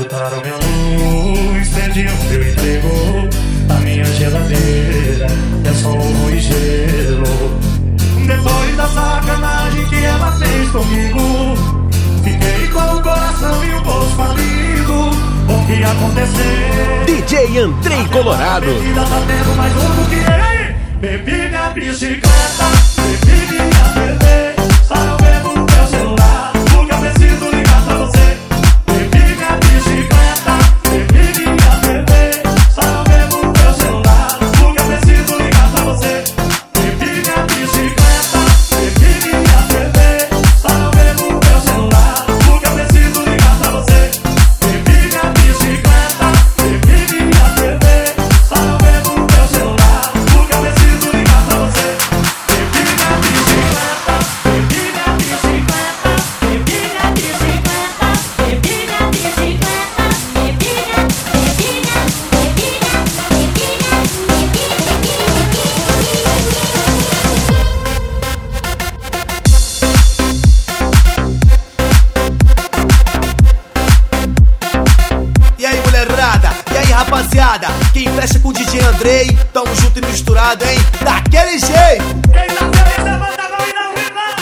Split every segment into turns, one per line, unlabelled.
Cortaram minha luz, perdiam meu emprego. A minha geladeira é só ovo e gelo. Depois da sacanagem que ela fez comigo, fiquei com o coração e o bolso falido. O que aconteceu?
DJ Andrei Colorado.
A bebida tá tendo mais louco que ele. Bebi minha bicicleta, bebi minha TV. Só eu bebo no meu celular, porque eu preciso ligar pra você. Bebi minha bicicleta, bebi minha TV. Só eu bebo no meu celular, porque eu preciso ligar pra você. Bebi minha bicicleta, bebi minha TV. Só eu bebo no meu celular, porque eu preciso ligar pra você. Bebi minha bicicleta, bebi minha TV. Só eu bebo no meu celular, porque eu preciso ligar pra você. Bebi minha bicicleta, bebi minha bicicleta, bebi minha bicicleta, bebi minha bicicleta, bebi
E aí, mulherada, e aí, rapaziada, quem fecha com o DJ Andrei, tamo junto e misturado, hein? Daquele jeito!
Quem tá feliz, levanta a mão e não reclama.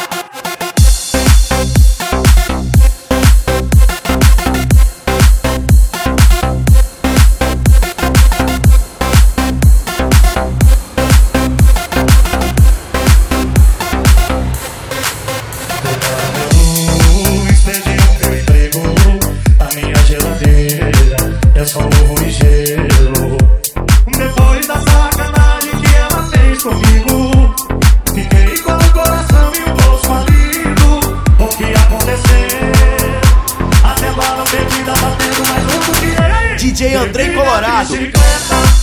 Luz, perdi o meu emprego. A minha geladeira é só ovo e gelo. Depois da sacanagem que ela fez comigo, fiquei com o coração e o bolso falido. O que aconteceu? Até agora a bebida tá tendo mais louco que ele.
DJ Andrei
Bebi minha
Colorado.
bicicleta,